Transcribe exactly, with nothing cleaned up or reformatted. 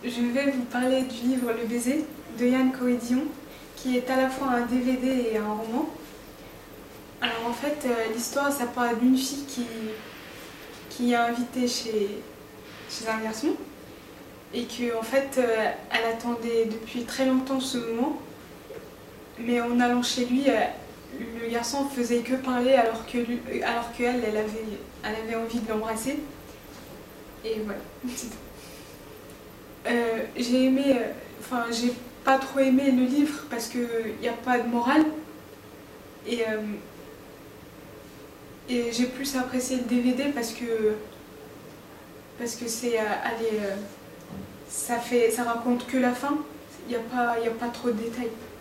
je vais vous parler du livre Le baiser de Yann Cohédillon, qui est à la fois un D V D et un roman. Alors en fait, euh, l'histoire, ça parle d'une fille qui, qui est invitée chez, chez un garçon et que en fait, euh, elle attendait depuis très longtemps ce moment, mais en allant chez lui, euh, le garçon faisait que parler alors que lui, alors qu'elle, elle avait, elle avait envie de l'embrasser. Et voilà. Euh, j'ai aimé, euh, enfin j'ai pas trop aimé le livre parce qu'il n'y a pas de morale et, euh, et j'ai plus apprécié le D V D parce que parce que c'est, euh, allez, euh, ça fait, ça raconte que la fin, il n'y a pas, il y a pas trop de détails.